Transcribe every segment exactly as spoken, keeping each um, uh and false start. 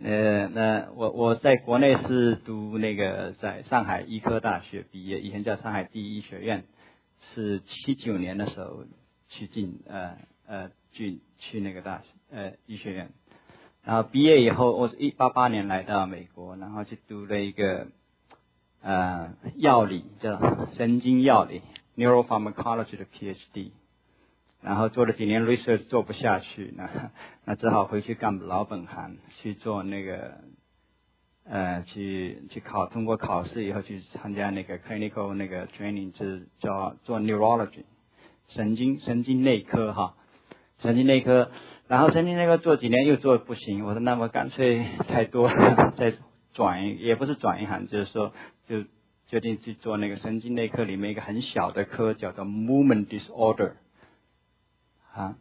呃，那我我在国内是读那个在上海医科大学毕业，以前叫上海第一医学院，是七九年的时候去进呃呃去去那个大学呃医学院，然后毕业以后，我是一八八年来到美国，然后去读了一个呃药理叫神经药理 neuropharmacology 的 PhD。然后做了几年 research 做不下去，那那只好回去干老本行，去做那个呃去去考通过考试以后去参加那个 clinical 那个 training， 就是叫做 neurology 神经神经内科哈，神经内科，然后神经内科做几年又做不行，我说那么干脆太多了，再转一也不是转一行，就是说就决定去做那个神经内科里面一个很小的科叫做 movement disorder。啊，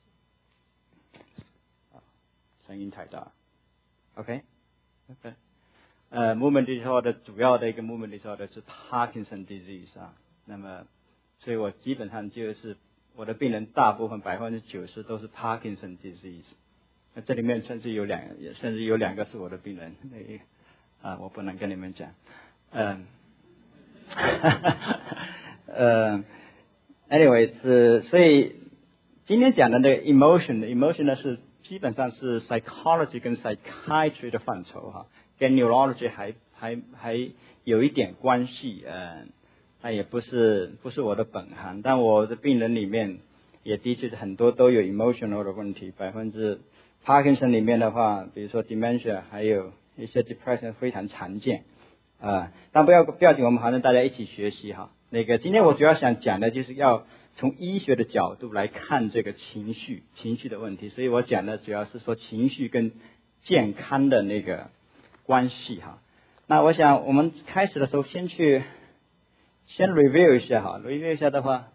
声音太大 ，OK，OK，、okay? 呃 ，movement disorder 主要的一个 movement disorder 是 Parkinson disease 啊，那么，所以我基本上就是我的病人大部分百分之九十都是 Parkinson disease， 那这里面甚至有两，甚至有两个是我的病人，那啊，我不能跟你们讲，嗯，呃 ，anyway 是所以。今天讲的那个 emotion 的 emotion 呢是基本上是 psychology 跟 psychiatry 的范畴哈，跟 neurology 还还还有一点关系，呃，那也不是不是我的本行，但我的病人里面也的确很多都有 emotional 的问题，百分之 Parkinson 里面的话，比如说 dementia 还有一些 depression 非常常见啊、呃，但不要不要紧，我们还能大家一起学习哈。那个今天我主要想讲的就是要从医学的角度来看这个情绪情绪的问题，所以我讲的主要是说情绪跟健康的那个关系哈。那我想我们开始的时候先去先 review 一下哈 review 一下的话，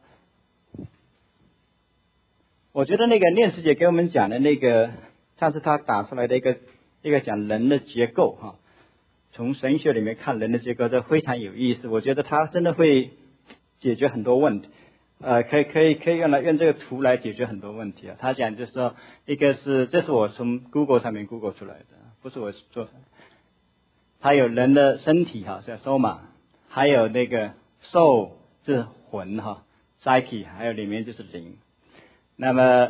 我觉得那个念师姐给我们讲的那个上次他打出来的一个一个讲人的结构哈，从神学里面看人的结构，这非常有意思，我觉得他真的会解决很多问题。呃，可以可以可以用来用这个图来解决很多问题啊。他讲就是说，一个是这是我从 Google 上面 Google 出来的，不是我做的。他有人的身体哈，叫 soma， 还有那个 soul 是魂哈 ，psyche 还有里面就是灵。那么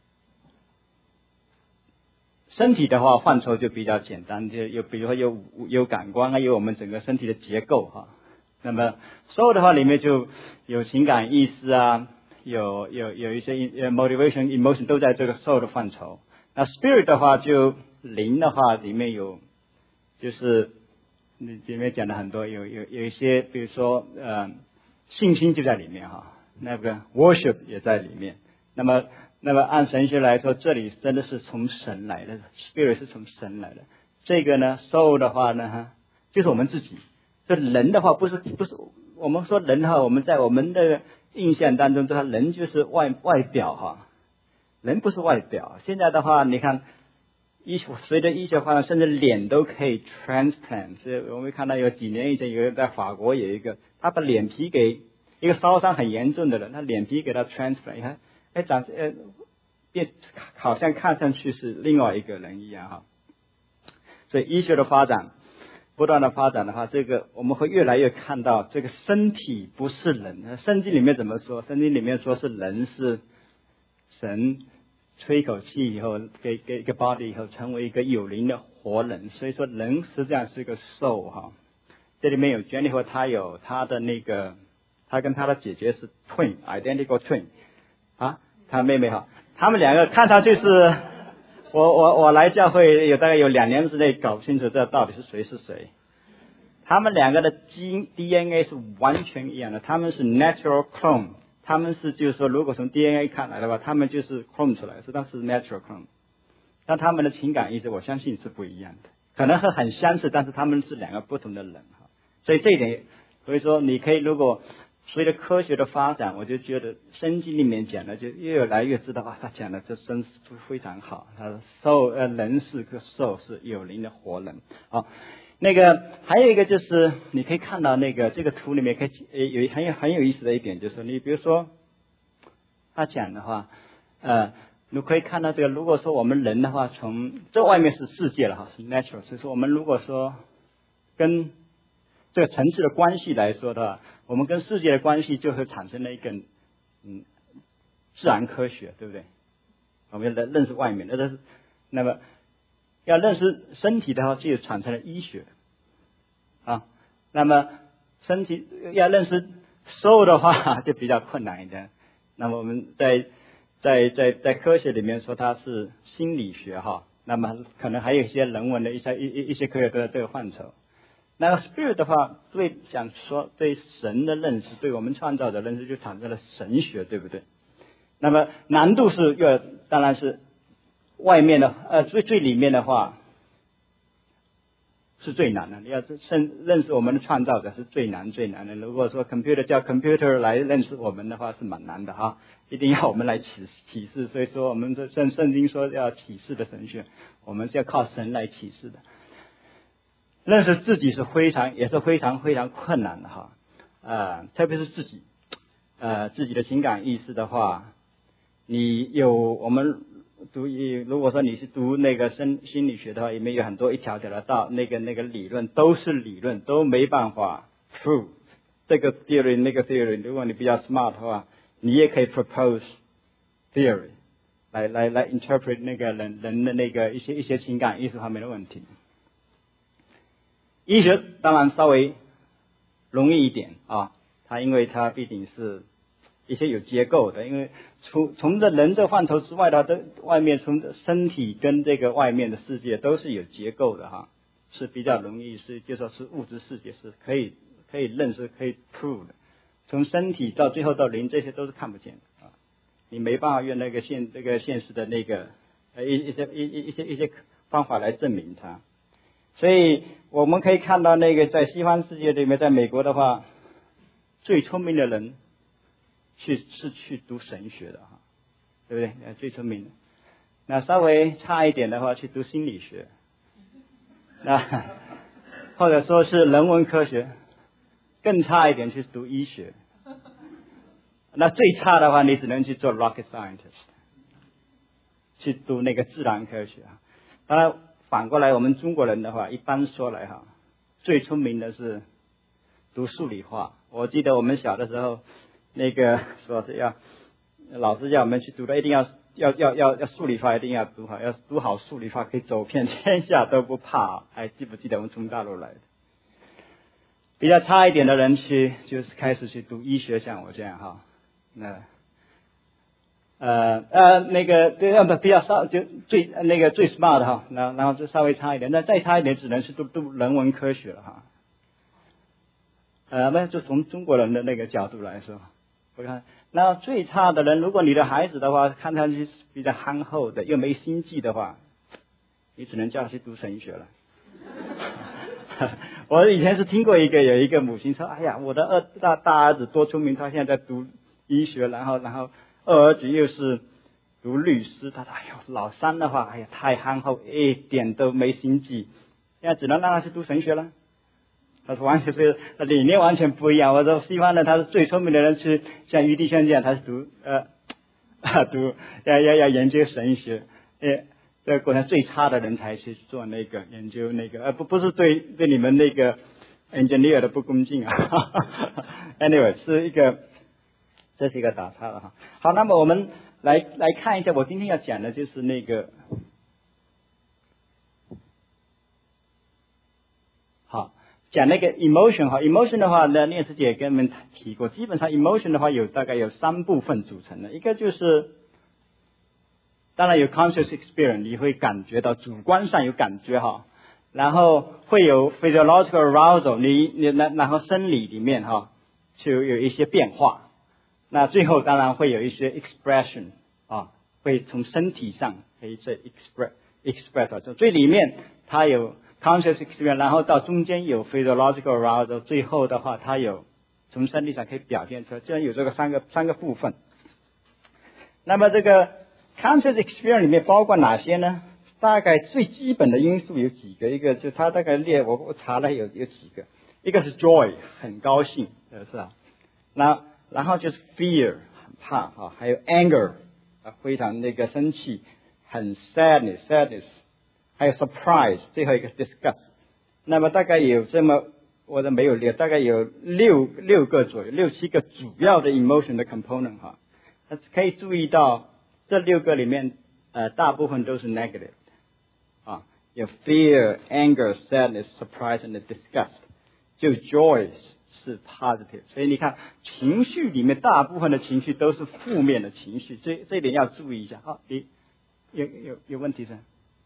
身体的话范畴就比较简单，就有比如说有有感官啊，有我们整个身体的结构哈。那么 soul 的话里面就有情感意识啊，有有有一些 motivation emotion 都在这个 soul 的范畴。那 spirit 的话就灵的话里面有就是你前面讲的很多有有有一些比如说呃信心就在里面哈，那个 worship 也在里面。那么那么按神学来说，这里真的是从神来的 spirit 是从神来的。这个呢 soul 的话呢哈就是我们自己。这人的话不是不是我们说人哈，我们在我们的印象当中，这个人就是外外表哈，人不是外表。现在的话，你看医随着医学发展，甚至脸都可以 transplant。所以我们看到有几年以前，有人在法国有一个，他把脸皮给一个烧伤很严重的人，他脸皮给他 transplant， 你看，哎，长呃变好像看上去是另外一个人一样哈。所以医学的发展。不断的发展的话，这个我们会越来越看到这个身体不是人。圣经里面怎么说？圣经里面说是人是神吹一口气以后给给一个 body 以后成为一个有灵的活人，所以说人实际上是个 soul 哈。这里面有 Jennifer， 她有她的那个，她跟她的姐姐是 twin identical twin 啊，她妹妹哈，他们两个看上去是。我我我来教会有大概有两年之内搞不清楚这到底是谁是谁。他们两个的基因 D N A 是完全一样的，他们是 natural clone， 他们是就是说如果从 D N A 看来的话，他们就是 clone 出来的，是但是 natural clone。但他们的情感意识我相信是不一样的，可能会很相似，但是他们是两个不同的人哈。所以这一点，所以说你可以如果随着科学的发展，我就觉得圣经里面讲的就越来越知道啊，他讲的这真是非常好。他受呃人是个受是有灵的活人。好，那个还有一个就是你可以看到那个这个图里面可以有很有很有意思的一点，就是你比如说他讲的话，呃你可以看到这个，如果说我们人的话，从这外面是世界了哈，是 natural， 所以说我们如果说跟这个层次的关系来说的话，我们跟世界的关系就会产生了一个嗯自然科学，对不对？我们要认识外面，那是那么要认识身体的话，就产生了医学啊。那么身体要认识 soul 的话，就比较困难一点。那么我们在在在在科学里面说它是心理学哈，那么可能还有一些人文的一些一一一些科学都在这个范畴。那个 spirit 的话，对想说对神的认识，对我们创造的认识，就产生了神学，对不对？那么难度是越当然是外面的呃最最里面的话是最难的。你要认认识我们的创造者是最难最难的。如果说 computer 叫 computer 来认识我们的话是蛮难的哈，一定要我们来启启示。所以说我们这圣圣经说要启示的神学，我们是要靠神来启示的。认识自己是非常也是非常非常困难的哈，呃，特别是自己呃自己的情感意识的话。你有我们读，如果说你是读那个心心理学的话，里面有很多一条条的道，那个那个理论都是理论，都没办法 prove 这个 theory 那个 theory。如果你比较 smart 的话，你也可以 propose theory 来来来 interpret 那个人人的那个一些一些情感意识方面的问题。医学当然稍微容易一点啊，它因为它毕竟是一些有结构的，因为从从这人这范畴之外的，这外面从身体跟这个外面的世界都是有结构的哈，是比较容易是就说是物质世界是可以可以认识可以 prove 的，从身体到最后到灵，这些都是看不见的啊，你没办法用那个现这个现实的那个呃一一些一一一些一些方法来证明它，所以我们可以看到那个在西方世界里面，在美国的话，最聪明的人。去是去读神学的哈，对不对？最聪明的。那稍微差一点的话，去读心理学，那或者说是人文科学，更差一点去读医学。那最差的话，你只能去做 rocket scientist， 去读那个自然科学啊。当然，反过来我们中国人的话，一般说来哈，最聪明的是读数理化。我记得我们小的时候。那个说是要老师叫我们去读的，一定要要要要要数理化一定要读好，要读好数理化可以走遍天下都不怕。还记不记得我们从大陆来的？比较差一点的人去就是开始去读医学，像我这样哈，那呃呃那个对要不比较少就最那个最 smart 的哈，然后然后就稍微差一点，那再差一点只能是读读人文科学了哈。呃，那就从中国人的那个角度来说。我看，那最差的人，如果你的孩子的话，看上去比较憨厚的，又没心计的话，你只能叫他去读神学了。我以前是听过一个，有一个母亲说：“哎呀，我的二大大儿子多聪明，他现在在读医学，然后然后二儿子又是读律师。”他说：“哎呦，老三的话，哎呀，太憨厚，一点都没心计，现在只能让他去读神学了。”他说完全是理念完全不一样。我说西方的他是最聪明的人，是像余弟兄这样，他是读呃读要要要研究神学，呃，这个国家最差的人才去做那个研究那个，呃不不是对对你们那个 engineer 的不恭敬啊。anyway 是一个这是一个打岔了哈。好，那么我们来来看一下，我今天要讲的就是那个。好。讲那个 emotion 哈 ，emotion 的话呢，念师姐也跟我们提过，基本上 emotion 的话有大概有三部分组成的，一个就是当然有 conscious experience， 你会感觉到主观上有感觉哈，然后会有 physiological arousal， 你你然然后生理里面哈就有一些变化，那最后当然会有一些 expression 啊，会从身体上可以这 express express 到最里面它有。conscious experience， 然后到中间有 physiological arousal， 最后的话，它有从身体上可以表现出来，这样有这个三个三个部分。那么这个 conscious experience 里面包括哪些呢？大概最基本的因素有几个，一个就它大概列我我查了有有几个，一个是 joy 很高兴，是吧？那然后就是 fear 很怕啊，还有 anger 啊，非常那个生气，很 sadness sadness， 还有 surprise， 最后一个 disgust。那么大概有这么，我的没有列，大概有六六个左右，六七个主要的 emotion 的 component 哈。可以注意到这六个里面，呃，大部分都是 negative 啊，有 fear, anger, sadness, surprise and disgust。就 joy 是 positive， 所以你看情绪里面大部分的情绪都是负面的情绪，这这一点要注意一下。好，你有有有问题是？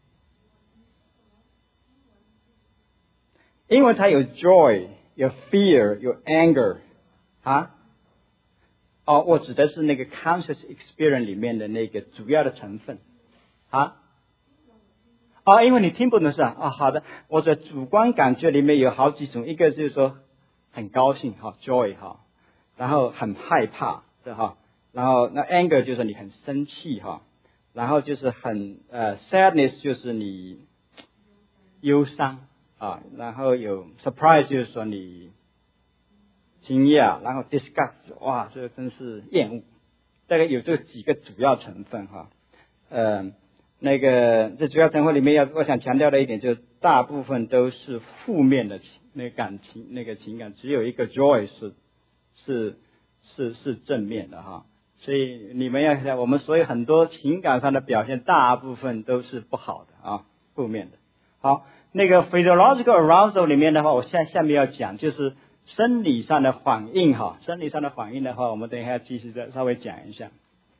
英文它有 joy， 有 fear， 有 anger 啊。哦，我指的是那个 conscious experience 里面的那个主要的成分啊。哦，因为你听不懂是吧？啊，好的，我的主观感觉里面有好几种，一个就是说很高兴哈 ，joy 哈，然后很害怕是哈，然后那 anger 就是你很生气哈，然后就是很呃 sadness 就是你忧伤啊，然后有 surprise 就是说你惊讶，然后 disgust 哇，这个真是厌恶，大概有这几个主要成分哈，嗯、呃。那个这主要成分里面要我想强调的一点就是，大部分都是负面的情那个感情那个情感，只有一个 joy 是是是是正面的哈。所以你们要想，我们所有很多情感上的表现，大部分都是不好的啊，负面的。好，那个 physiological arousal 里面的话，我下下面要讲就是生理上的反应哈，生理上的反应的话，我们等一下继续再稍微讲一下。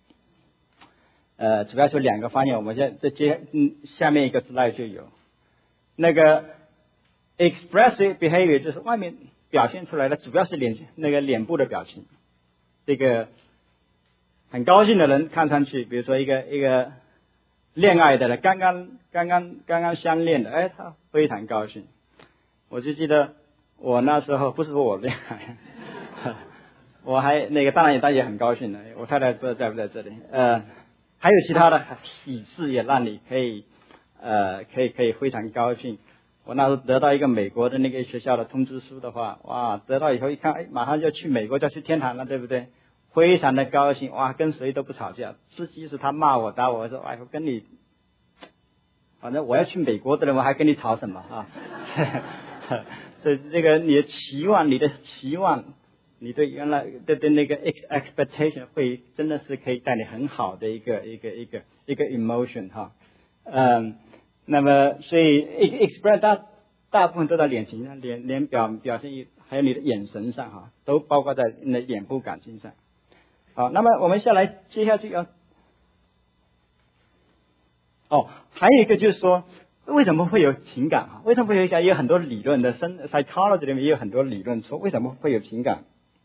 呃，主要是两个方面，我们现在这接嗯下面一个 slide 就有那个 expressive behavior， 就是外面表现出来的，主要是脸那个脸部的表情。这个很高兴的人看上去，比如说一个一个恋爱的人，刚刚刚刚刚刚相恋的，哎，他非常高兴。我就记得我那时候不是说我恋爱，我还那个当然也当然也很高兴的，我太太不知道在不在这里，呃。还有其他的喜事也让你可以呃可以可以非常高兴。我那时候得到一个美国的那个学校的通知书的话，哇，得到以后一看，哎，马上就要去美国，就要去天堂了，对不对？非常的高兴，哇，跟谁都不吵架。是即使他骂我打我，我说，哎，我跟你，反正我要去美国的人，我还跟你吵什么啊？所以这个你的期望，你的期望。你对原来对对那个 expectation 会真的是可以带你很好的一个一个一个一个 emotion 哈，嗯，那么所以 express 大大部分都在脸型上，脸脸表表现还有你的眼神上哈，都包括在你的脸部感情上。好，那么我们下来接下去要，哦，还有一个就是说为什么会有情感哈？为什么会有也有很多理论的生 psychology 里面也有很多理论说为什么会有情感。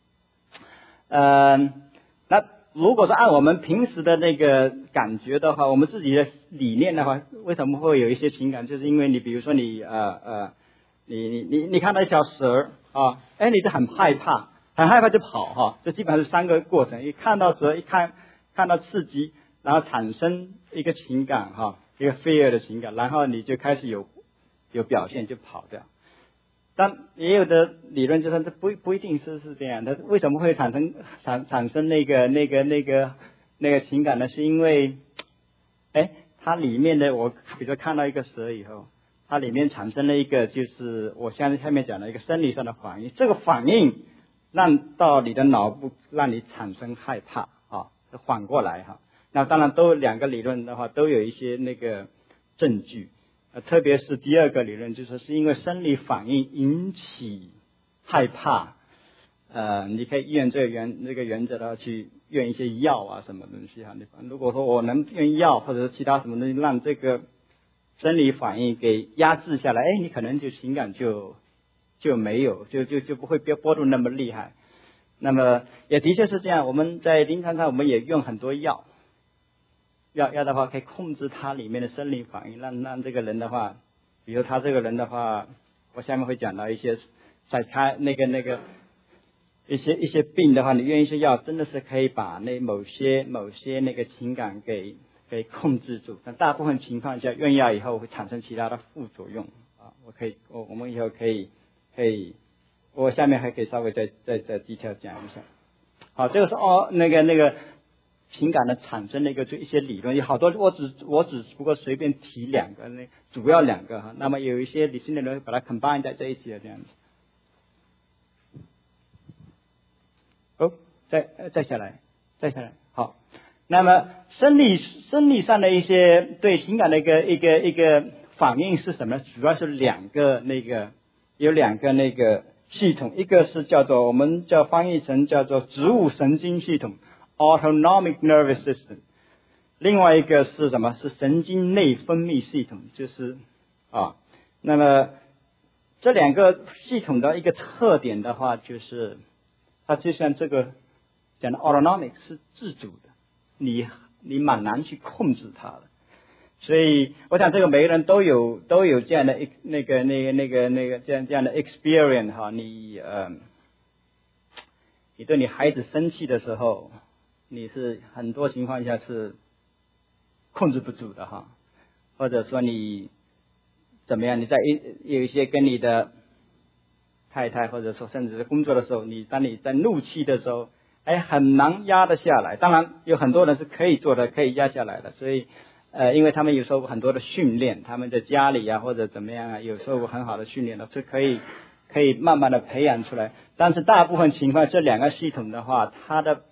嗯，那如果是按我们平时的那个感觉的话，我们自己的理念的话，为什么会有一些情感？就是因为你比如说你呃呃，你你你你看到一条蛇啊，哎，你就很害怕，很害怕就跑哈，这基本上是三个过程：一看到蛇，一看看到刺激，然后产生一个情感哈，一个 fear 的情感，然后你就开始有有表现就跑掉。但也有的理论就是这不不一定是是这样的，为什么会产生产产生那个那个那个那个情感呢？是因为，哎，它里面的我比如说看到一个蛇以后，它里面产生了一个就是我现在下面讲的一个生理上的反应，这个反应让到你的脑部让你产生害怕啊，反过来哈。那当然都两个理论的话都有一些那个证据。呃，特别是第二个理论，就是是因为生理反应引起害怕，呃，你可以用这个原这个原则的话去用一些药啊什么东西哈。你如果说我能用药或者是其他什么东西让这个生理反应给压制下来，哎，你可能就情感就就没有，就就就不会波波动那么厉害。那么也的确是这样，我们在临床上我们也用很多药。要要的话，可以控制它里面的生理反应，让让这个人的话，比如他这个人的话，我下面会讲到一些在开那个那个一些一些病的话，你用一些药，真的是可以把那某些某些那个情感给给控制住。但大部分情况下，用药以后会产生其他的副作用啊。我可以，我我们以后可以可以，我下面还可以稍微再再再 detail 讲一下。好，这个是哦那个那个。 情感的产生的一个就一些理论，有好多，我只我只不过随便提两个，那主要两个哈。那么有一些理性的人把它 combine 在这一起的这样子。哦，再再下来，再下来，好。那么生理生理上的一些对情感的一个一个一个反应是什么？主要是两个那个有两个那个系统，一个是叫做我们叫翻译成叫做植物神经系统 （autonomic nervous system）， 另外一个是什么？是神经内分泌系统，就是啊，那么这两个系统的一个特点的话，就是它就像这个讲的 autonomic 是自主的。你你蛮难去控制它的，所以我想这个每个人都有都有这样的一那个那个那个那个这样这样的 experience 哈，你呃，你对你孩子生气的时候，你是很多情况下是控制不住的哈，或者说你怎么样，你在一有一些跟你的太太或者说甚至是工作的时候，你当你在怒气的时候。哎，很难压得下来。当然，有很多人是可以做的，可以压下来的。所以，呃，因为他们有时候很多的训练，他们在家里啊或者怎么样啊，有时候很好的训练的，是可以可以慢慢的培养出来。但是大部分情况，这两个系统的话，它的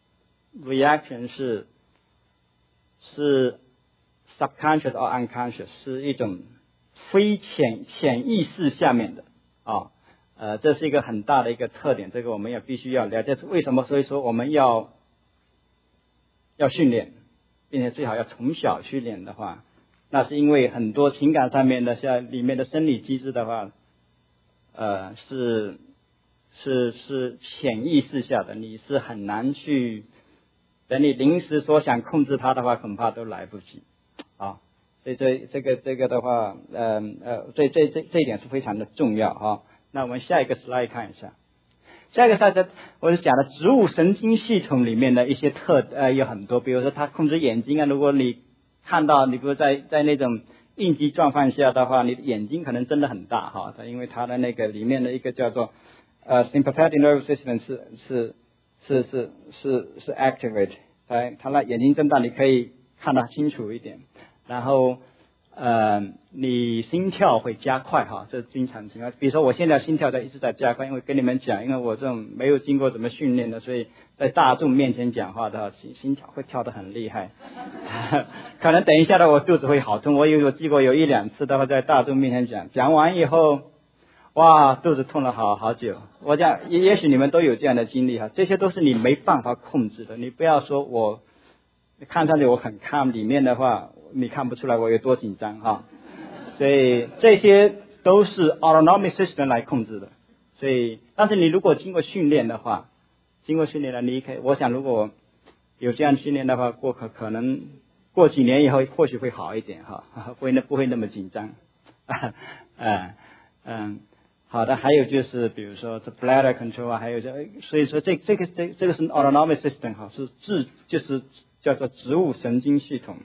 reaction 是是 subconscious or unconscious， 是一种非潜潜意识下面的啊。呃，这是一个很大的一个特点，这个我们也必须要了解是为什么。所以说我们要要训练，并且最好要从小训练的话，那是因为很多情感上面的像里面的生理机制的话，呃，是是是潜意识下的，你是很难去等你临时说想控制它的话，恐怕都来不及啊。所以这这个这个的话，呃呃，这这这这一点是非常的重要哈。那我们下一个 slide 看一下，下一个 slide 我是讲的植物神经系统里面的一些特呃有很多，比如说它控制眼睛啊，如果你看到你比如在在那种应激状况下的话，你的眼睛可能真的很大哈，它因为它的那个里面的一个叫做呃 sympathetic nervous system 是是是是是是 activate， 它它那眼睛睁大，你可以看得清楚一点，然后。呃，你心跳会加快哈，这是经常情况。比如说我现在心跳在一直在加快，因为跟你们讲，因为我这种没有经过怎么训练的，所以在大众面前讲话的话，心心跳会跳得很厉害。可能等一下的我肚子会好痛，我有我记过有一两次的话在大众面前讲，讲完以后，哇，肚子痛了好好久。我讲也也许你们都有这样的经历哈，这些都是你没办法控制的。你不要说我看上去我很 calm， 里面的话。你看不出来我有多紧张哈，所以这些都是 autonomic system 来控制的。所以，但是你如果经过训练的话，经过训练了，你可以，我想如果有这样训练的话，过可可能过几年以后或许会好一点哈，不会那不会那么紧张。嗯嗯，好的，还有就是比如说这 bladder control 啊，还有这，所以说这这个这这个是 autonomic system 哈，是自就是叫做植物神经系统。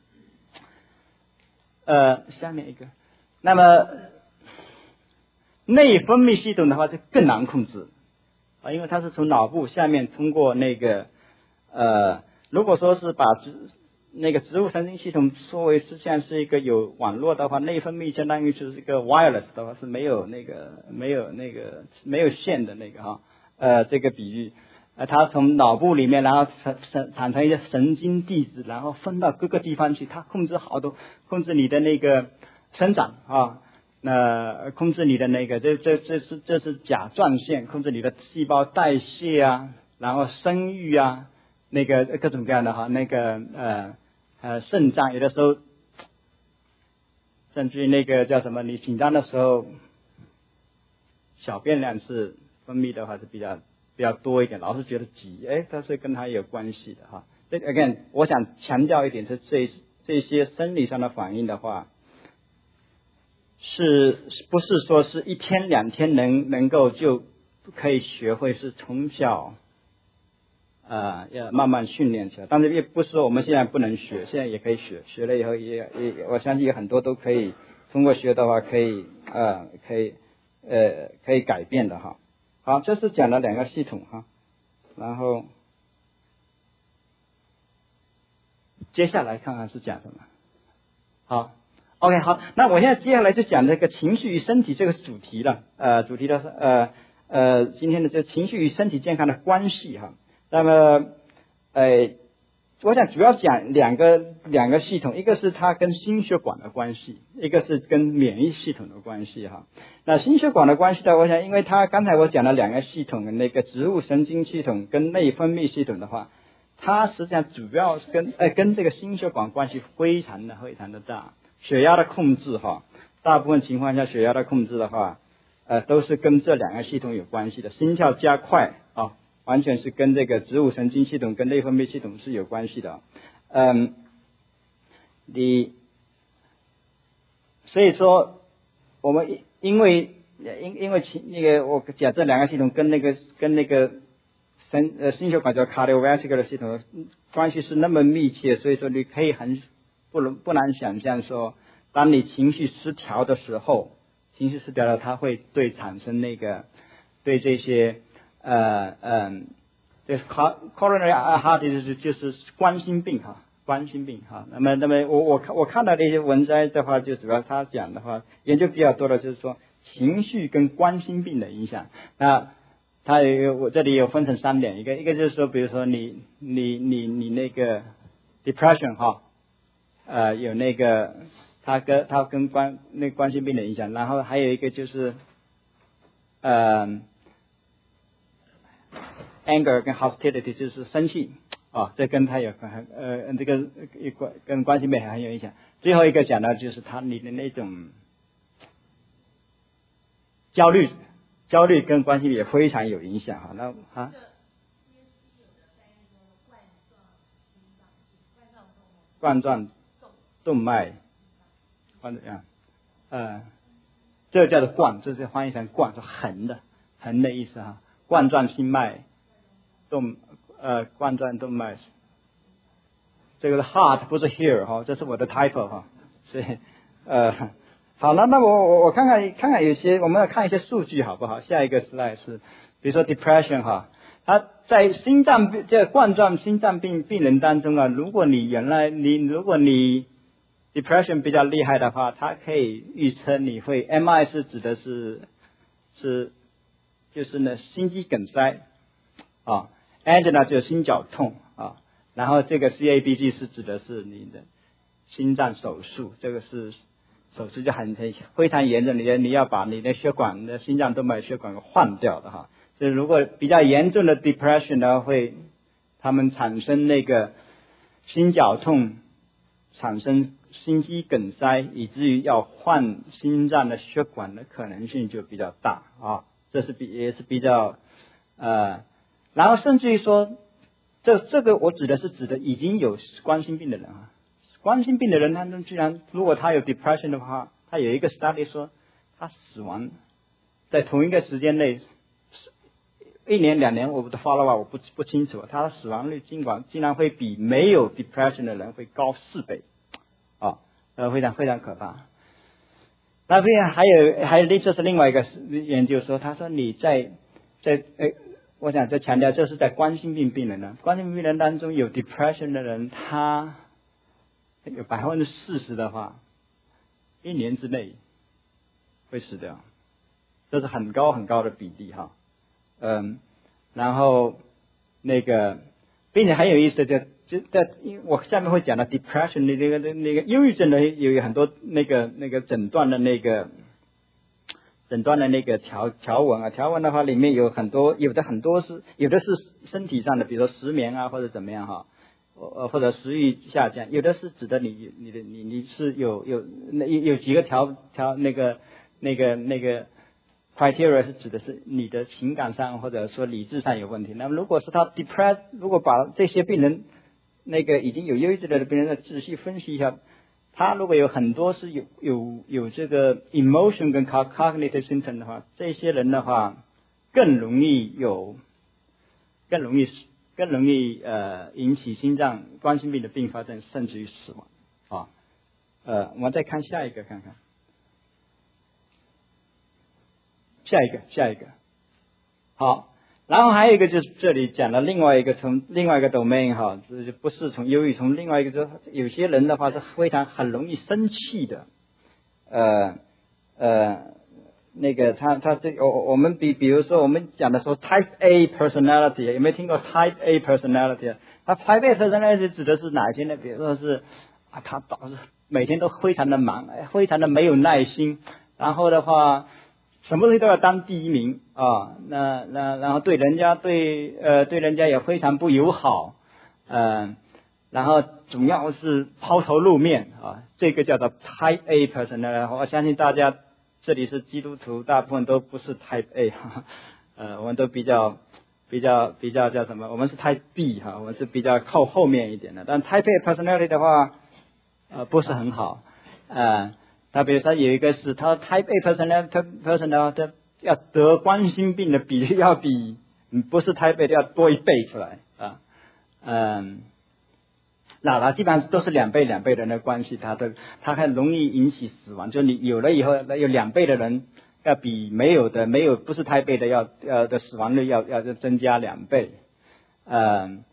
呃，下面一个，那么内分泌系统的话就更难控制啊，因为它是从脑部下面通过那个呃，如果说是把植那个植物神经系统作为是像是一个有网络的话，内分泌相当于就是一个 wireless 的话是没有那个没有那个没有线的那个哈，呃，这个比喻。呃，它从脑部里面，然后产产产生一些神经递质，然后分到各个地方去，它控制好多，控制你的那个生长啊，那控制你的那个，这这这是这是甲状腺，控制你的细胞代谢啊，然后生育啊，那个各种各样的哈，那个呃呃肾脏有的时候，甚至于那个叫什么，你紧张的时候，小便量是分泌的话是比较。比较多一点，老是觉得挤，哎，它是跟它有关系的哈。这 again， 我想强调一点是这这些生理上的反应的话，是不是说是一天两天能能够就可以学会，是从小呃要慢慢训练起来。但是也不是说我们现在不能学，现在也可以学，学了以后也也我相信有很多都可以通过学的话可以呃可以呃可以改变的哈。好，这是讲了两个系统哈，然后接下来看看是讲什么。好 ，OK， 好，那我现在接下来就讲这个情绪与身体这个主题了。呃，主题的是呃呃今天的这情绪与身体健康的关系哈。那么呃，我想主要讲两个两个系统，一个是它跟心血管的关系，一个是跟免疫系统的关系哈。那心血管的关系呢，我想因为它刚才我讲了两个系统，那个植物神经系统跟内分泌系统的话，它实际上主要跟呃跟这个心血管关系非常的非常的大。血压的控制哈，大部分情况下血压的控制的话，呃都是跟这两个系统有关系的。心跳加快啊，完全是跟这个植物神经系统跟内分泌系统是有关系的。嗯，你所以说我们因为因因为其那个我讲这两个系统跟那个跟那个神呃心血管叫 cardiovascular 的系统关系是那么密切，所以说你可以很不能不难想象说，当你情绪失调的时候，情绪失调了，它会对产生那个对这些呃嗯，就是 coronary heart disease 就是冠心病哈，冠心病哈。那么那么我我看我看到的一些文章的话，就主要他讲的话，研究比较多的就是说情绪跟冠心病的影响。那它有我这里有分成三点，一个一个就是说，比如说你你你你那个 depression 哈。呃，有那个，它跟它跟冠那个冠心病的影响，然后还有一个就是，呃 ，anger 跟 hostility 就是生气啊，这跟它有很呃这个关跟冠心病很有影响。最后一个讲的就是它你的那种焦虑，焦虑跟冠心病也非常有影响哈。那啊，冠状动脉，冠怎样？呃，这个叫做冠，这是翻译成冠，是横的，横的意思哈。冠状心脉动，呃，冠状动脉，这个 heart 不是 here 哈，这是我的 typo 哈，所以呃，好了，那我我我看看看看有些，我们要看一些数据好不好？下一个 slide 是，比如说 depression 哈，它在心脏病这冠状心脏病病人当中啊，如果你原来你如果你depression 比较厉害的话，它可以预测你会 M I 是指的是是就是呢心肌梗塞啊 ，angina 就是心绞痛啊，然后这个 C A B G 是指的是你的心脏手术，这个是手术就很很非常严重，你你要把你的血管的心脏动脉血管换掉的哈。所以如果比较严重的 depression 呢，会他们产生那个心绞痛，产生心肌梗塞，以至于要换心脏的血管的可能性就比较大啊，这是比也是比较呃，然后甚至于说，这这个我指的是指的已经有冠心病的人啊，冠心病的人他们居然如果他有 depression 的话，他有一个 study 说他死亡在同一个时间内，一年两年我的 follow up 我不不清楚，他的死亡率尽管竟然会比没有 depression 的人会高四倍。啊，呃，非常非常可怕。那这样还有还有，这是另外一个研究说，他说你在在呃，我想再强调，这是在冠心病病人呢，冠心病病人当中有 depression 的人，他有百分之四十的话，一年之内会死掉，这是很高很高的比例哈。嗯，然后那个，并且很有意思的，就在我下面会讲到 depression 的那个那个忧郁症的有很多那个那个诊断的那个诊断的那个条条文啊，条文的话里面有很多，有的很多是有的是身体上的，比如说失眠啊或者怎么样哈，呃或者食欲下降，有的是指的你你的你你是有有那有有几个条条那个那个那个 criteria 是指的是你的情感上或者说理智上有问题。那么如果是他 depressed， 如果把这些病人那个已经有忧郁症的病人再仔细分析一下，他如果有很多是有有有这个 emotion 跟 cognitive symptom 的话，这些人的话更容易有更容易更容易呃引起心脏冠心病的并发症，甚至于死亡啊。呃，我们再看下一个看看，下一个下一个好。 然后还有一个就是这里讲的另外一个从另外一个 domain 哈，就是不是从忧郁，从另外一个就是有些人的话是非常很容易生气的，呃呃那个他他这我我们比比如说我们讲的说 type A personality 有没有听过 type A personality？ 他 type A personality 指的是哪一些呢？比如说是啊他导致每天都非常的忙，非常的没有耐心，然后的话。什么东西都要当第一名啊，那那然后对人家对呃对人家也非常不友好，嗯、呃，然后主要是抛头露面啊，这个叫做 Type A personality。我相信大家这里是基督徒，大部分都不是 Type A， 哈呃，我们都比较比较比较叫什么？我们是 Type B 哈，我们是比较靠后面一点的。但 Type A personality 的话，呃，不是很好，呃。他比如说有一个是他 Type A personality personality 他要得冠心病的比例要比不是 Type A 的要多一倍出来啊，嗯，那他基本上都是两倍两倍的那关系，他的他很容易引起死亡，就你有了以后，有两倍的人要比没有的没有不是 Type A 的要呃的死亡率要要增加两倍，嗯，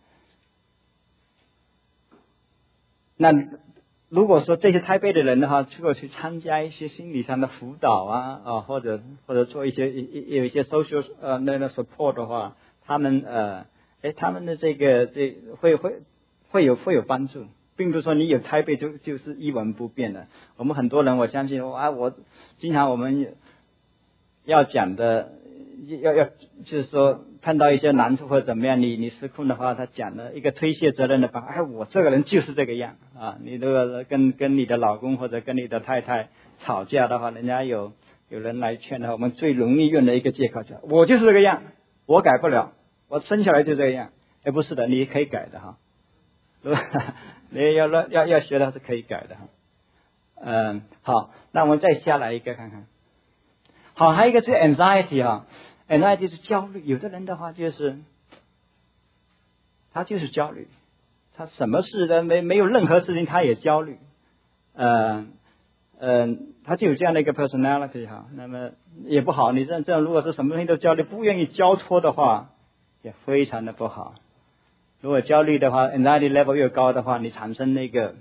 那。如果说这些Type A的人的话，如果去参加一些心理上的辅导啊啊，或者或者做一些有一些 social 呃那个 support 的话，他们呃哎他们的这个这会会会有会有帮助，并不是说你有Type A就就是一文不变的。我们很多人我相信啊，我经常我们要讲的要要就是说碰到一些难处或者怎么样，你你失控的话，他讲了一个推卸责任的方法，哎，我这个人就是这个样啊。你这个跟跟你的老公或者跟你的太太吵架的话，人家有有人来劝的话，我们最容易用的一个借口叫我就是这个样，我改不了，我生下来就这个样。哎，不是的，你可以改的哈，你要要要学的是可以改的哈。嗯，好，那我们再下来一个看看。好，还有一个是 anxiety 哈。anxiety 是焦虑，有的人的话就是他就是焦虑，他什么事都没没有任何事情他也焦虑，嗯、呃、嗯、呃，他就有这样的一个 personality 哈，那么也不好。你这这样如果是什么东西都焦虑，不愿意交托的话，也非常的不好。如果焦虑的话 ，anxiety level 越高的话，你产生那个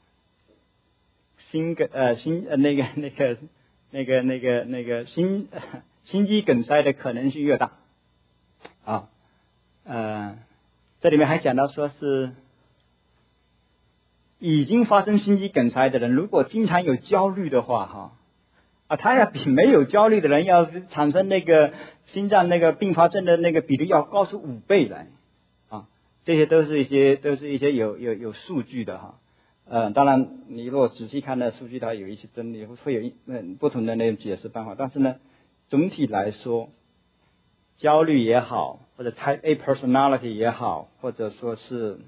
心梗呃心呃那个那个那个那个那个心。心肌梗塞的可能性越大啊，呃，这里面还讲到说是已经发生心肌梗塞的人，如果经常有焦虑的话，哈啊，他要比没有焦虑的人要产生那个心脏那个并发症的那个比例要高出五倍来啊，这些都是一些都是一些有有有数据的哈。呃，当然你如果仔细看那数据，它有一些真理会有一嗯不同的那种解释办法，但是呢。总体来说，焦虑也好，或者 Type A personality 也好，或者说是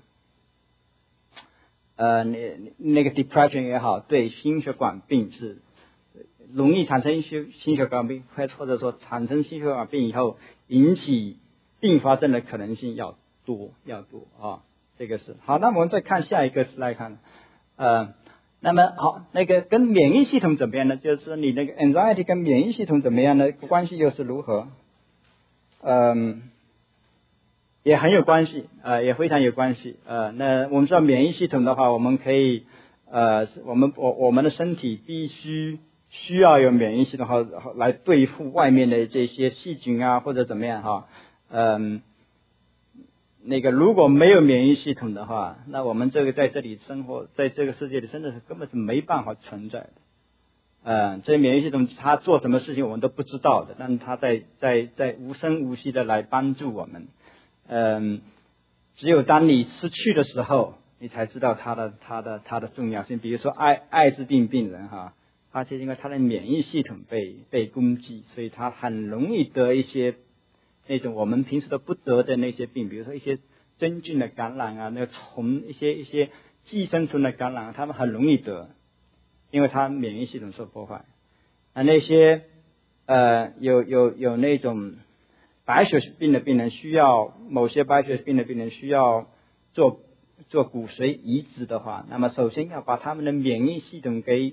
呃那那个 depression 也好，对心血管病是容易产生一些心血管病，或者说产生心血管病以后引起并发症的可能性要多要多啊，这个是好。那我们再看下一个来看，呃。那么好，那个跟免疫系统怎么样呢？就是说你那个 anxiety 跟免疫系统怎么样呢？关系又是如何？嗯，也很有关系，呃，也非常有关系。呃，那我们知道免疫系统的话，我们可以，呃，我们我我们的身体必须需要有免疫系统哈来对付外面的这些细菌啊或者怎么样哈，嗯。那个如果没有免疫系统的话，那我们这个在这里生活，在这个世界里真的是根本是没办法存在的。呃，这免疫系统它做什么事情我们都不知道的，但是它在在在无声无息的来帮助我们。嗯、呃，只有当你失去的时候，你才知道它的它的它的重要性。比如说艾艾滋病病人哈，他是因为他的免疫系统被被攻击，所以他很容易得一些。那种我们平时都不得的那些病，比如说一些真菌的感染啊，那个虫一些一些寄生虫的感染、啊，他们很容易得，因为他免疫系统受破坏。啊，那些呃有有有那种白血病的病人，需要某些白血病的病人需要做做骨髓移植的话，那么首先要把他们的免疫系统给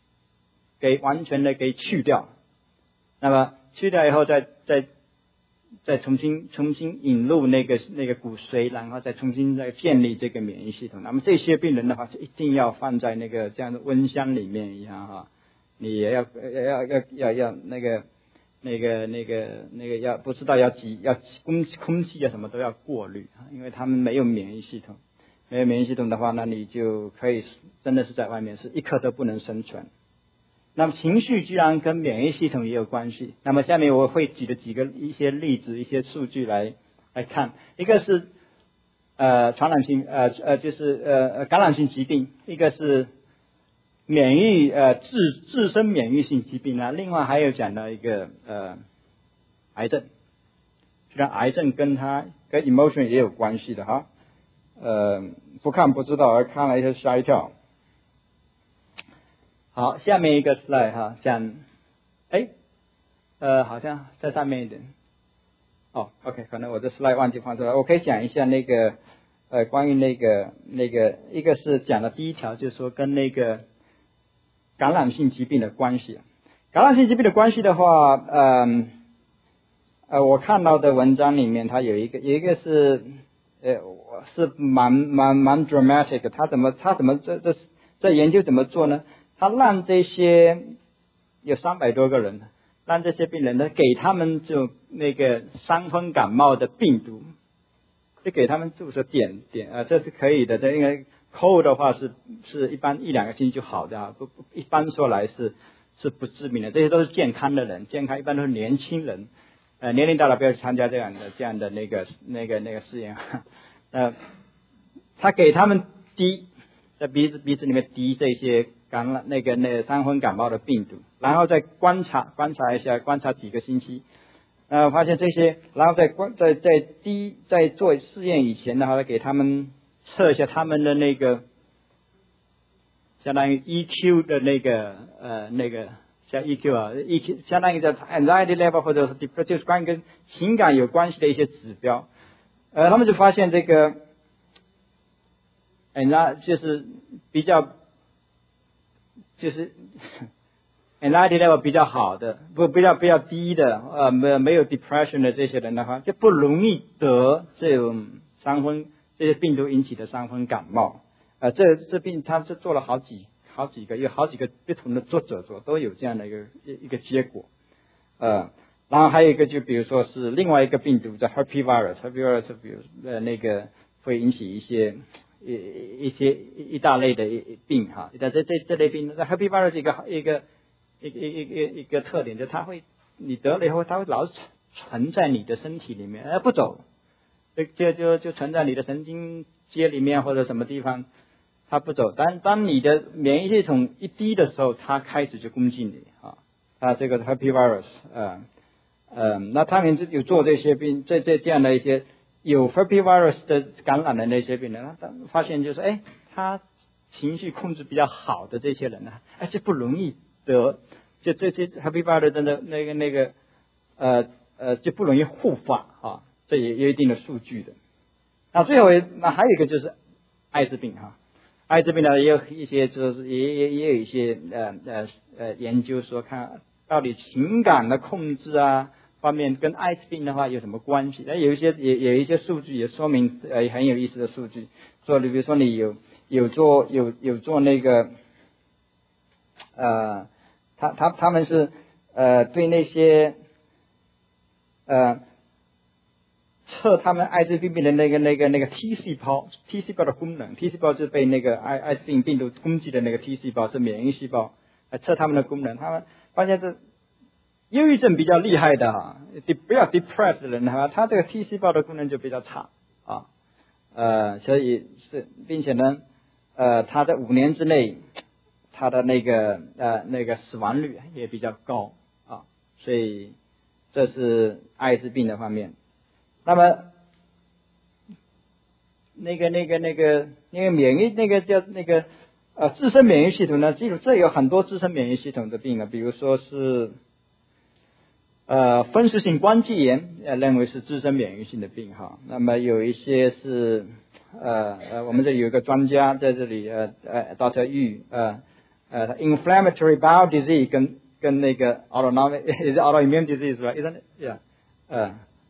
给完全的给去掉，那么去掉以后再再。 再重新重新引入那个那个骨髓，然后再重新再建立这个免疫系统。那么这些病人的话是一定要放在那个这样的温箱里面一样哈，你也要要要要要那个那个那个那个要不知道要几要空空气啊什么都要过滤，因为他们没有免疫系统，没有免疫系统的话，那你就可以真的是在外面是一刻都不能生存。那么情绪居然跟免疫系统也有关系。那么下面我会举的几个一些例子、一些数据来来看，一个是呃传染性呃呃就是呃感染性疾病，一个是免疫呃自自身免疫性疾病啊，另外还有讲到一个呃癌症，虽然癌症跟它跟 emotion 也有关系的哈，呃不看不知道，而看了一下吓一跳。好，下面一个 slide 哈，讲，哎，呃，好像在上面一点，哦 ，OK， 可能我这 slide 忘记放出来，我可以讲一下那个，呃，关于那个那个，一个是讲的第一条，就是说跟那个感染性疾病的关系。感染性疾病的关系的话，嗯，呃，我看到的文章里面，它有一个，有一个是，呃，是蛮蛮蛮 dramatic 的，他怎么他怎么这这这研究怎么做呢？他让这些有三百多个人，让这些病人呢，给他们就那个伤风感冒的病毒，就给他们注射点点啊，这是可以的。这因为 cold 的话是是一般一两个星期就好的啊，不不一般说来是是不致命的。这些都是健康的人，健康一般都是年轻人，呃，年龄大了不要去参加这样的这样的那个那个那个试验。呃，他给他们滴在鼻子鼻子里面滴这些。感染那个那个伤风感冒的病毒，然后再观察观察一下，观察几个星期，呃，发现这些，然后在观在在第一在做试验以前的话，给他们测一下他们的那个相当于 E Q 的那个呃那个像 E Q 啊 ，E Q 相当于叫 anxiety level 或者是 depression， 就是关于跟情感有关系的一些指标，呃，他们就发现这个，哎，那就是比较。就是 anxiety level 比较好的，不比较比较低的，呃，没没有 depression 的这些人的话，就不容易得这种伤风这些病毒引起的伤风感冒。呃，这这病他是做了好几好几个，有好几个不同的作者做都有这样的一个一个结果。呃，然后还有一个就比如说是另外一个病毒叫 herpesvirus，herpesvirus 比如呃那个会引起一些。一一些一大类的病哈，这这这类病，那 herpesvirus 一个一个一个一个一个特点，就是它会你得了以后，它会老存在你的身体里面，而不走，就就就存在你的神经接里面或者什么地方，它不走。但当你的免疫系统一低的时候，它开始就攻击你啊啊，这个 herpesvirus 呃呃，那他们有做这些病，这这这样的一些。有 herpesvirus 的感染的那些病人，他发现就是，哎，他情绪控制比较好的这些人呢，而且不容易得，就这些 herpesvirus 的那个那个呃呃就不容易复发啊，这也有一定的数据的。那最后那还有一个就是艾滋病哈，艾滋病呢也有一些就是也也也有一些呃呃呃研究说看到底情感的控制啊。方面跟艾滋病的话有什么关系？那有一些也有一些数据也说明呃很有意思的数据，说你比如说你有有做有有做那个呃，他他他们是呃对那些呃测他们艾滋病病的那个那个那个 T 细胞 T 细胞的功能 ，T 细胞是被那个艾艾滋病病毒攻击的那个 T 细胞是免疫细胞，来测他们的功能，他们发现这。忧郁症比较厉害的哈，不要 depressed 的人哈，他这个 T 细胞的功能就比较差啊，呃，所以是，并且呢，呃，他在五年之内，他的那个呃那个死亡率也比较高啊，所以这是艾滋病的方面。那么那个那个那个那个免疫那个叫那个呃自身免疫系统呢，这这有很多自身免疫系统的病啊，比如说是。呃，风湿性关节炎，呃，认为是自身免疫性的病哈。那么有一些是，呃呃，我们这里有一个专家在这里，呃呃 ，Doctor Yu， 呃呃 ，inflammatory bowel disease 跟跟那个 autonomic is autoimmune disease 吧 ，isn't it？ Yeah， 呃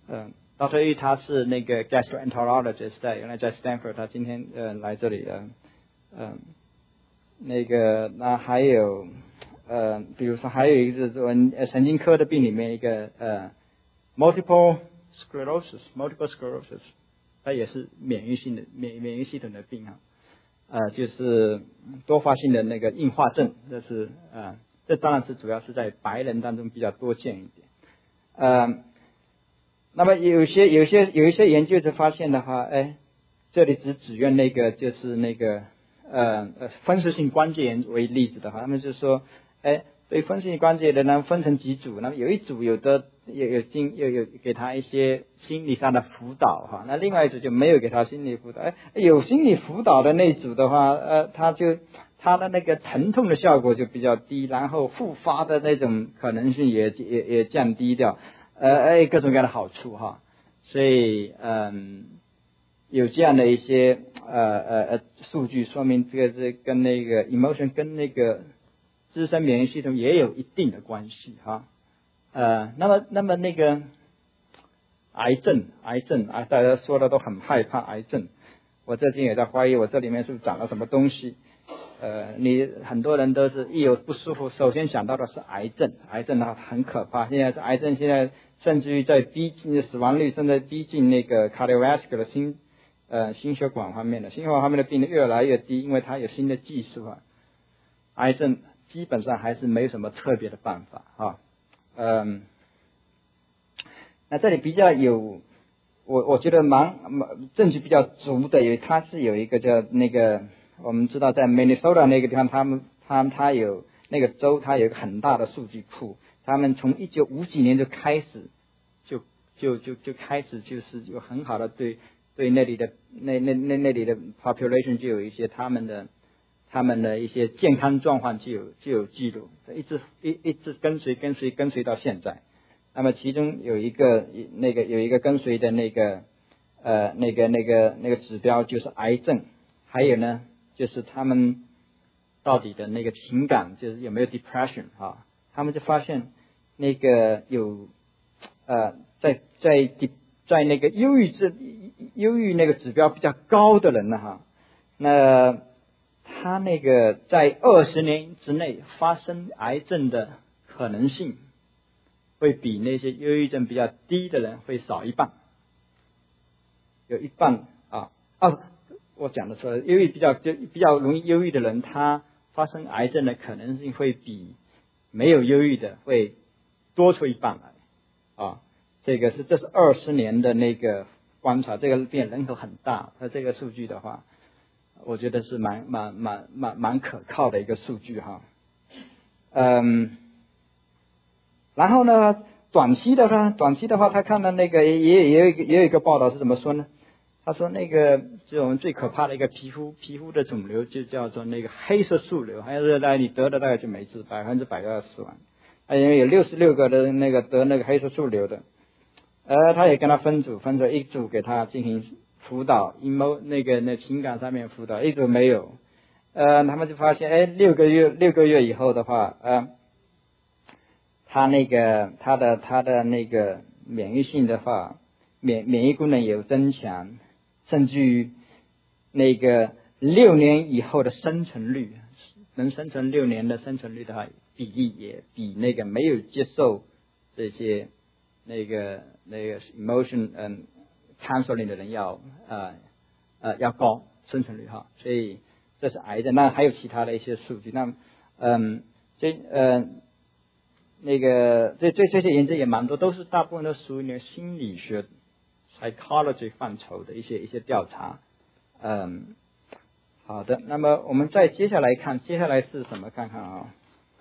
嗯 ，Doctor Yu 他是那个 gastroenterologist， 在原来在 Stanford， 他今天呃来这里呃嗯，那个那还有呃，比如说还有一个是我们神经科的病里面一个呃 multiple sclerosis，multiple sclerosis， 它也是免疫性的免免疫系统的病啊。呃，就是多发性的那个硬化症，这是呃，这当然是主要是在白人当中比较多见一点。呃，那么有些有些有一些研究就发现的话，哎，这里只指用那个就是那个呃呃风湿性关节炎为例子的话，他们就说，哎，对风湿性关节炎的呢分成几组，那么有一组有的有有经有有给他一些心理上的辅导哈，那另外一组就没有给他心理辅导。哎，有心理辅导的那一组的话，呃，他就他的那个疼痛的效果就比较低，然后复发的那种可能性也也也降低掉，呃，哎，各种各样的好处哈。所以嗯，有这样的一些呃呃呃数据说明这个是跟那个 emotion 跟那个自身免疫系统也有一定的关系哈。呃，那么，那么那个癌症，癌症啊，大家说的都很害怕癌症。我最近也在怀疑，我这里面是不是长了什么东西？呃，你很多人都是一有不舒服，首先想到的是癌症，癌症的话很可怕。现在是癌症，现在甚至于在逼近死亡率，正在逼近那个 cardiovascular 的心呃心血管方面的，心血管方面的病例越来越低，因为它有新的技术啊。癌症基本上还是没有什么特别的办法啊。嗯，那这里比较有，我我觉得蛮证据比较足的，有它是有一个叫那个，我们知道在 Minnesota 那个地方，他们他他有那个州，它有一个很大的数据库，他们从一九五几年就开始，就就就就开始就是有很好的对对那里的那那那那里的 population 就有一些他们的。他们的一些健康状况就有就有记录，一直一一直跟随跟随跟随到现在。那么其中有一个那个有一个跟随的那个呃那个那个那个指标就是癌症，还有呢就是他们到底的那个情感就是有没有 depression 啊？他们就发现那个有呃在在在那个忧郁症忧郁那个指标比较高的人呢哈，那他那个在二十年之内发生癌症的可能性，会比那些忧郁症比较低的人会少一半，有一半啊啊！我讲的说，忧郁比较就比较容易忧郁的人，他发生癌症的可能性会比没有忧郁的会多出一半来啊！这个是这是二十年的那个观察，这个病人口很大，那这个数据的话。我觉得是蛮蛮蛮蛮蛮可靠的一个数据哈，嗯，然后呢，短期的话，短期的话，他看到那个也也也有一个也有一个报道是怎么说呢？他说那个就是我们最可怕的一个皮肤皮肤的肿瘤，就叫做那个黑色素瘤，还是那你得了大概就没治，百分之百要死亡。啊，因为有六十六个的那个得那个黑色素瘤的，呃，他也跟他分组，分成一组给他进行辅导 emo 那个那情感上面辅导，一组没有，呃，他们就发现，哎，六个月六个月以后的话，呃，他那个他的他的那个免疫性的话，免免疫功能有增强，甚至于那个六年以后的生存率，能生存六年的生存率的话，比例也比那个没有接受这些那个那个 emotion 嗯。counseling 的人要呃呃要高生存率哈，所以这是癌症。那还有其他的一些数据，那嗯这呃那个这这这些研究也蛮多，都是大部分都属于那个心理学 psychology 范畴的一些一些调查。嗯，好的，那么我们再接下来看，接下来是什么？看看啊，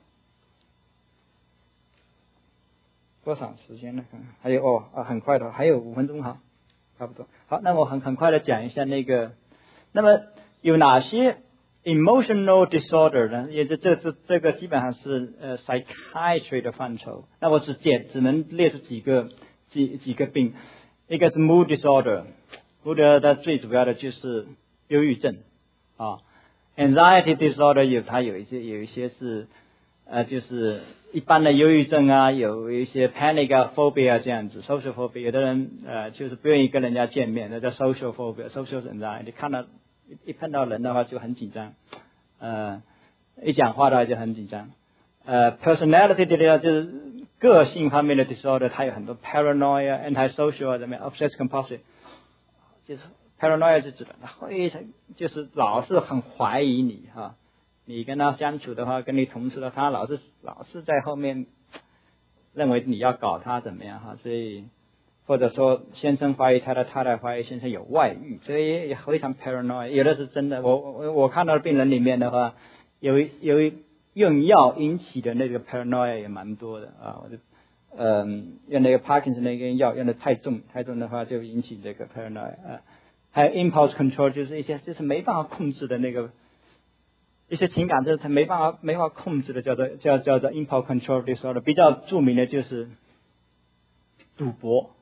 多少时间呢？看看还有哦啊，很快的，还有五分钟哈。差不多，好，那我很很快的讲一下那个，那么有哪些 emotional disorder 呢？也这这这这个基本上是呃 psychiatry 的范畴。那我只简只能列出几个几几个病，一个是 mood disorder，mood 的最主要的就是忧郁症啊 ，anxiety disorder 有它有一些有一些是呃，就是一般的忧郁症啊，有一些 panic 啊 phobia 这样子 social phobia， 有的人呃就是不愿意跟人家见面，那叫 social phobia social anxiety， 你看到一碰到人的话就很紧张，呃，一讲话的话就很紧张。呃 ，personality disorder 就是个性方面的 disorder， 它有很多 paranoia、antisocial 怎么样 ，obsessive compulsive， 就是 paranoia 是指的非常就是老是很怀疑你哈，你跟他相处的话，跟你同事的他老是老是在后面认为你要搞他怎么样哈，所以或者说先生怀疑太太，太太怀疑先生有外遇，所以也非常 paranoia， 有的是真的。我我我看到的病人里面的话，有有一用药引起的那个 paranoia 也蛮多的啊，我就嗯用那个 Parkinson 那个药用的太重，太重的话就引起这个 paranoia 啊，还有 impulse control 就是一些就是没办法控制的那个一些情感，就是他没办法没法控制的，叫做叫叫做 impulse control disorder。比较著名的就是赌博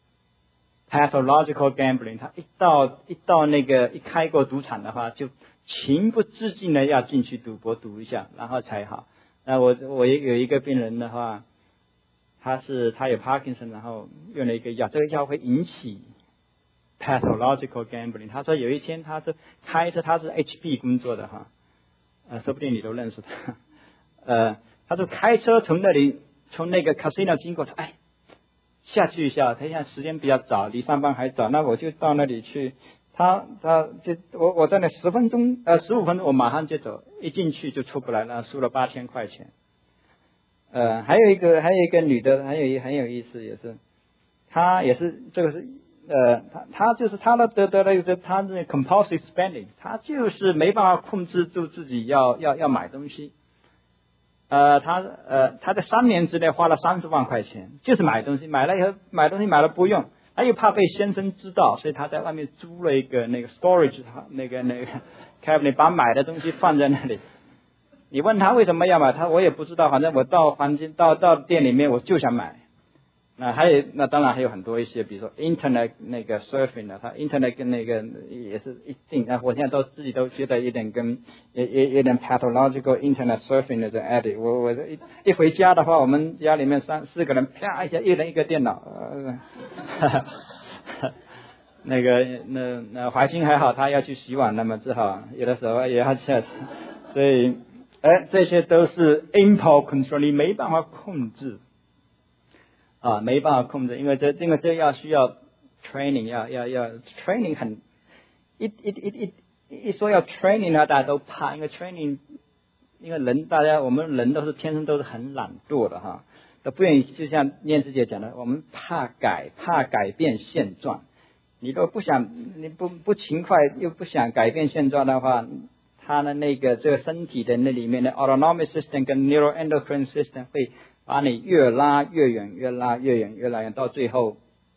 ，pathological gambling， 他一到一到那个一开过赌场的话就情不自禁的要进去赌博赌一下，然后才好。那我我有一个病人的话，他是他有 Parkinson， 然后用了一个药，这个药会引起 pathological gambling。他说有一天他是开车，他是 H P 工作的哈，呃，说不定你都认识他。呃，他就开车从那里从那个 casino 经过，哎，下去一下，他现在时间比较早，离上班还早，那我就到那里去。他他就我我在那十分钟呃十五分钟我马上就走，一进去就出不来了，输了八千块钱。呃，还有一个还有一个女的，还有一很有意思，也是，她也是这个是呃，她她就是她的得得了一个她的 compulsive spending， 她就是没办法控制住自己要要要买东西。呃，她呃她在三年之内花了三十万块钱，就是买东西，买了以后买东西买了不用。他又怕被先生知道，所以他在外面租了一个那个 storage， 那个那个 cabinet， 把买的东西放在那里。你问他为什么要买，他我也不知道，反正我到房间到到店里面我就想买。那还有那当然还有很多一些，比如说 internet 那个 surfing 的，他 internet 跟那个也是一定。那我现在都自己都觉得有点跟有有有点 pathological internet surfing 的这 addict。我我一一回家的话，我们家里面三四个人，啪一下，一人一个电脑。呃那个那那怀心还好，他要去洗碗，那么只好有的时候也要下去。所以哎，这些都是 impulse control， 你没办法控制。啊，没办法控制，因为这这个这要需要 training， 要要要 training 很一一一一一说要 training 呢，大家都怕，因为 training， 因为人大家我们人都是天生都是很懒惰的哈，都不愿意，就像念师姐讲的，我们怕改，怕改变现状。你都不想，你不不勤快又不想改变现状的话，他的那个这个身体的那里面的 autonomic system 跟 neuroendocrine system 会把你越拉越远，越拉越远，越拉越远，到最后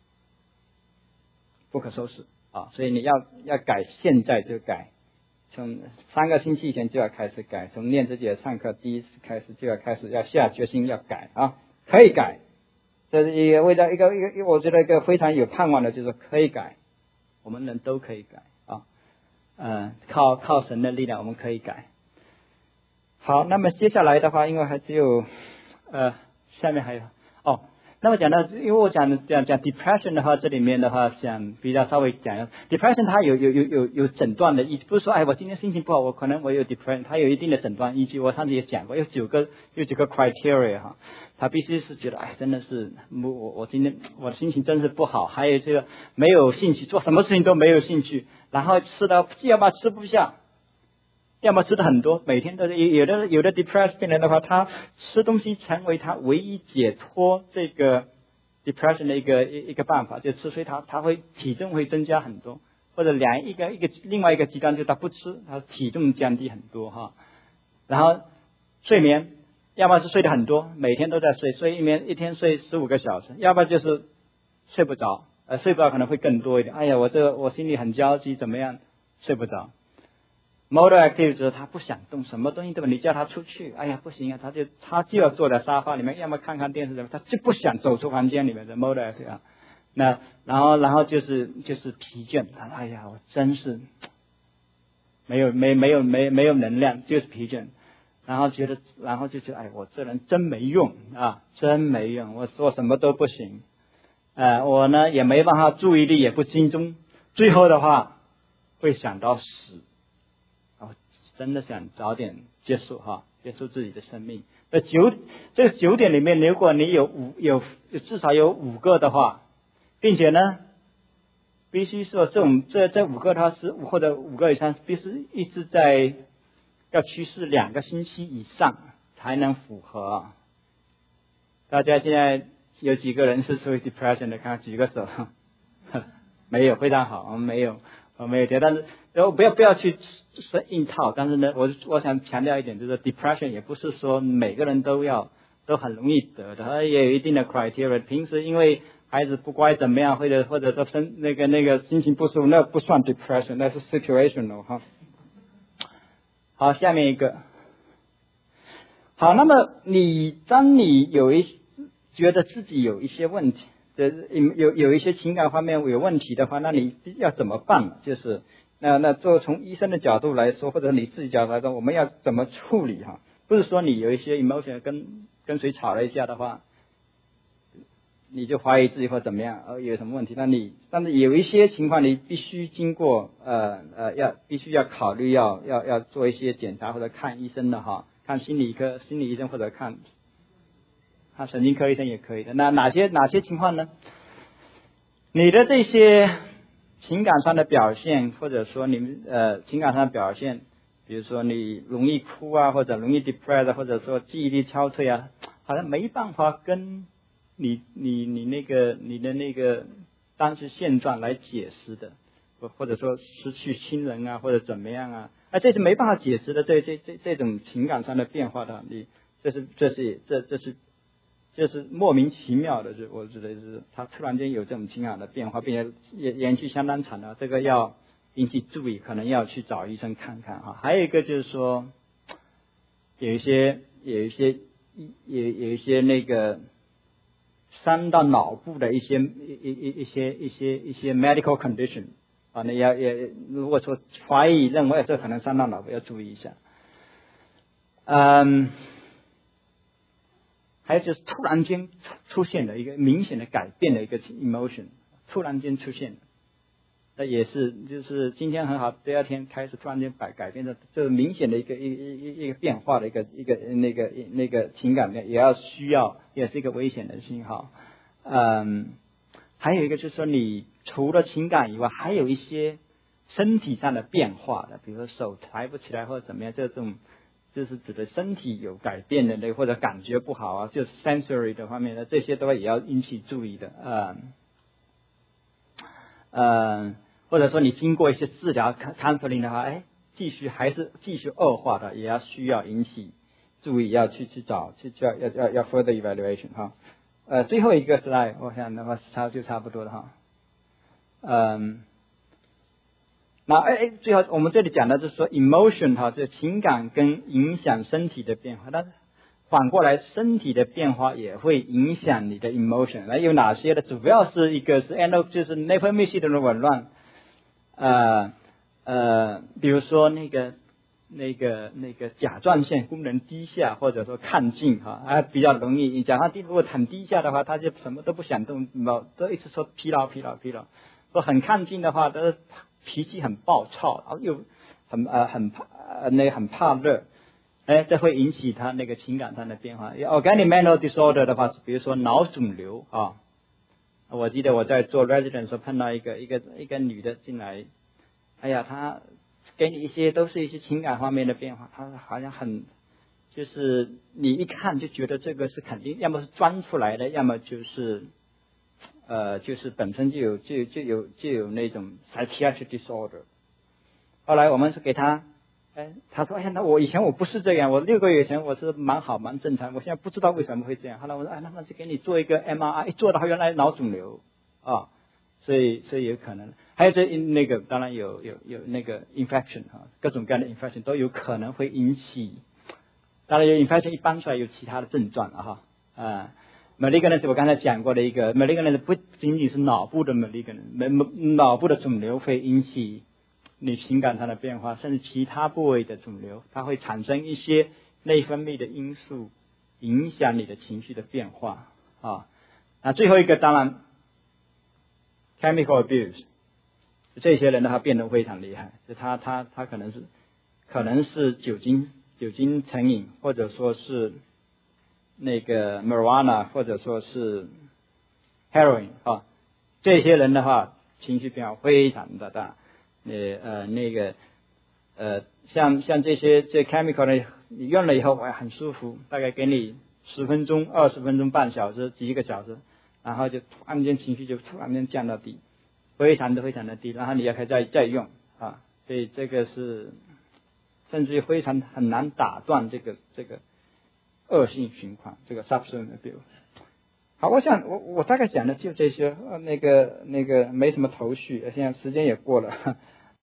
不可收拾啊！所以你要要改，现在就改，从三个星期前就要开始改，从念自己的上课第一次开始就要开始，要下决心要改啊！可以改，这是一个为了一个一个，我觉得一个非常有盼望的，就是可以改，我们人都可以改啊！嗯，靠靠神的力量，我们可以改。好，那么接下来的话，因为还只有。呃，下面还有哦，那么讲到，因为我讲的讲讲 depression 的话，这里面的话想比较稍微讲 depression， 它有有有有有诊断的意，不是说哎我今天心情不好，我可能我有 depression， 它有一定的诊断依据。我上次也讲过，有九个有几个 criteria 哈，他必须是觉得哎真的是我我我今天我的心情真是不好，还有这个没有兴趣，做什么事情都没有兴趣，然后吃的要么吃不下。要么吃的很多，每天都是有的有的 depressed 病人的话，他吃东西成为他唯一解脱这个 depression 的一个一一个办法，就吃，所以他他会体重会增加很多，或者两一个一个另外一个极端就是他不吃，他体重降低很多哈。然后睡眠，要么是睡得很多，每天都在睡，睡一眠一天睡十五个小时，要不然就是睡不着，呃睡不着可能会更多一点。哎呀，我这个我心里很焦急，怎么样睡不着？Motor activity 就是他不想动，什么东西都你叫他出去，哎呀不行啊，他就他就要坐在沙发里面，要么看看电视什么，他就不想走出房间里面的 motor activity 啊。那然后然后就是就是疲倦，哎呀我真是没有没没有没没有能量，就是疲倦。 然后觉得，然后就觉得，哎，我这人真没用啊，真没用，我说什么都不行，呃，我呢也没办法，注意力也不集中，最后的话会想到死，哦，真的想早点结束哈，结束自己的生命。这九这九点里面，如果你有五有至少有五个的话，并且呢，必须说这种这这五个它是或者五个以上，必须一直在要趋势两个星期以上才能符合。大家现在有几个人是属于 depression 的？看举个手。没有，非常好，我们没有，我没有觉得，但是不要不要去硬套。但是呢，我我想强调一点，就是 depression 也不是说每个人都要都很容易得的，它也有一定的 criteria。平时因为孩子不乖怎么样，或者或者说身那个那个心情不舒服，那不算 depression， 那是 situational 哈。好，下面一个。好，那么你当你有一觉得自己有一些问题，有有一些情感方面有问题的话，那你要怎么办？就是那那做从医生的角度来说，或者你自己角度来说，我们要怎么处理哈？不是说你有一些 emotion 跟跟谁吵了一架的话，你就怀疑自己或怎么样，呃，有什么问题？那你但是有一些情况你必须经过呃呃要必须要考虑要要要做一些检查或者看医生的哈，看心理科心理医生或者看。看神经科医生也可以的。那哪些哪些情况呢？你的这些情感上的表现，或者说你们呃情感上的表现，比如说你容易哭啊，或者容易 depressed， 或者说记忆力消退啊，好像没办法跟你你你那个你的那个当时现状来解释的，或或者说失去亲人啊，或者怎么样啊，啊这是没办法解释的，这这这这种情感上的变化的，你这是这是这这是。就是莫名其妙的，就我觉得是他突然间有这种情感的变化，并且延延续相当长的，这个要引起注意，可能要去找医生看看哈。还有一个就是说，有一些有一些有有一些那个伤到脑部的一些一一一些一些一些 medical condition 啊，那要也如果说怀疑认为这可能伤到脑部，要注意一下。嗯。还有就是突然间出现的一个明显的改变的一个 emotion， 突然间出现的，那也是就是今天很好，第二天开始突然间改改变的，就是明显的一个一一一个变化的一个一个那个那个情感面，也要需要，也是一个危险的信号。嗯，还有一个就是说，你除了情感以外，还有一些身体上的变化的，比如说手抬不起来或者怎么样，这种。就是指的身体有改变的那或者感觉不好啊，就是 sensory 的方面的这些都也要引起注意的，呃，呃，或者说你经过一些治疗 counseling 的话，哎，继续还是继续恶化的，也要需要引起注意，要去去找去要要要要 further evaluation 哈，呃，最后一个 slide 我想的话差就差不多了哈，嗯。那哎哎，最后我们这里讲的就是说 emotion 哈，这情感跟影响身体的变化，但是反过来身体的变化也会影响你的 emotion。那有哪些呢？主要是一个是 endo 就是内分泌系统的紊乱，呃呃，比如说那个那个那个甲状腺功能低下，或者说亢进哈，啊比较容易。甲状腺如果很低下的话，他就什么都不想动，都一直说疲劳疲劳疲劳。说很亢进的话，都脾气很暴躁，然后又很呃很怕呃那个很怕热，哎，这会引起他那个情感上的变化。Organic mental disorder 的话，比如说脑肿瘤啊，我记得我在做 resident 时候碰到一个一个一个女的进来，哎呀，她给你一些都是一些情感方面的变化，她好像很就是你一看就觉得这个是肯定，要么是装出来的，要么就是呃就是本身就有就就有就有那种 psychiatric disorder。后来我们是给她，哎，她说哎呀，那我以前我不是这样，我六个月前我是蛮好蛮正常，我现在不知道为什么会这样。后来我说哎，那么就给你做一个 M R I， 一做的话原来脑肿瘤啊，所以所以有可能。还有这那个当然有有有那个 infection 啊，各种各样的 infection 都有可能会引起。当然有 infection 一般出来有其他的症状啊哈啊 malignant 是我刚才讲过的一个 malignant 不仅仅是脑部的 malignant， 脑部的肿瘤会引起你情感上的变化，甚至其他部位的肿瘤，它会产生一些内分泌的因素影响你的情绪的变化啊。那最后一个当然 chemical abuse， 这些人的话变得非常厉害，就他他他可能是可能是酒精酒精成瘾，或者说是那个 marijuana， 或者说是 heroin 啊，这些人的话情绪变化非常的大。呃呃那个呃像像这些这 chemical 呢，你用了以后哎很舒服，大概给你十分钟、二十分钟、半小时、几个小时，然后就突然间情绪就突然间降到低，非常的非常的低，然后你也可以再再用啊，所以这个是甚至于非常很难打断这个这个恶性循环，这个 substance abuse。好，我想我我大概讲的就这些，呃，那个那个没什么头绪，现在时间也过了。